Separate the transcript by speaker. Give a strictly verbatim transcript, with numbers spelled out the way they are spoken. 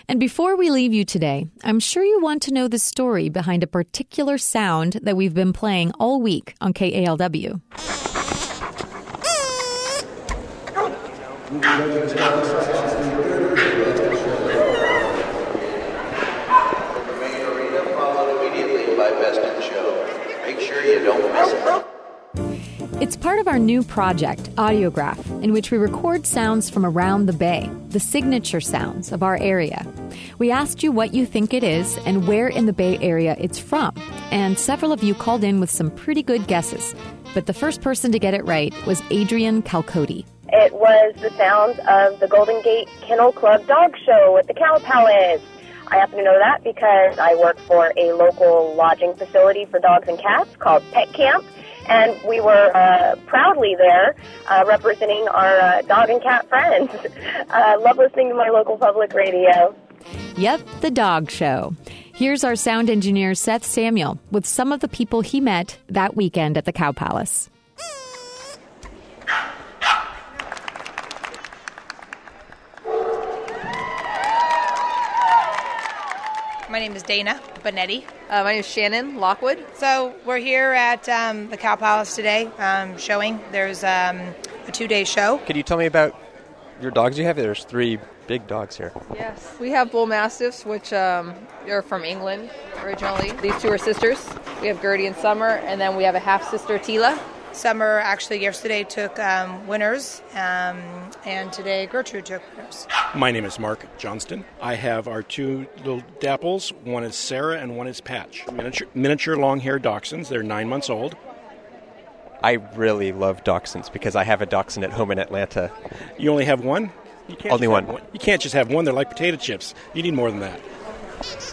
Speaker 1: And before we leave you today, I'm sure you want to know the story behind a particular sound that we've been playing all week on K A L W.
Speaker 2: Make sure you don't miss it.
Speaker 1: It's part of our new project, Audiograph, in which we record sounds from around the Bay, the signature sounds of our area. We asked you what you think it is and where in the Bay Area it's from, and several of you called in with some pretty good guesses. But the first person to get it right was Adrian Calcoti.
Speaker 3: It was the sounds of the Golden Gate Kennel Club dog show at the Cow Palace. I happen to know that because I work for a local lodging facility for dogs and cats called Pet Camp, and we were uh, proudly there uh, representing our uh, dog and cat friends. I uh, love listening to my local public radio.
Speaker 1: Yep, the dog show. Here's our sound engineer, Seth Samuel, with some of the people he met that weekend at the Cow Palace.
Speaker 4: My name is Dana Bonetti.
Speaker 5: Uh, my name is Shannon Lockwood.
Speaker 4: So we're here at um, the Cow Palace today um, showing. There's um, a two-day show.
Speaker 6: Could you tell me about your dogs you have? There's three big dogs here.
Speaker 5: Yes. We have Bull Mastiffs, which um, are from England originally. These two are sisters. We have Gertie and Summer, and then we have a half-sister, Tila.
Speaker 4: Summer actually yesterday took um, winners, um, and today Gertrude took winners.
Speaker 7: My name is Mark Johnston. I have our two little dapples. One is Sarah and one is Patch. Miniature, miniature long-haired dachshunds. They're nine months old.
Speaker 6: I really love dachshunds because I have a dachshund at home in Atlanta.
Speaker 7: You only have one? You can't
Speaker 6: Only one.
Speaker 7: one. You can't just have one. They're like potato chips. You need more than that.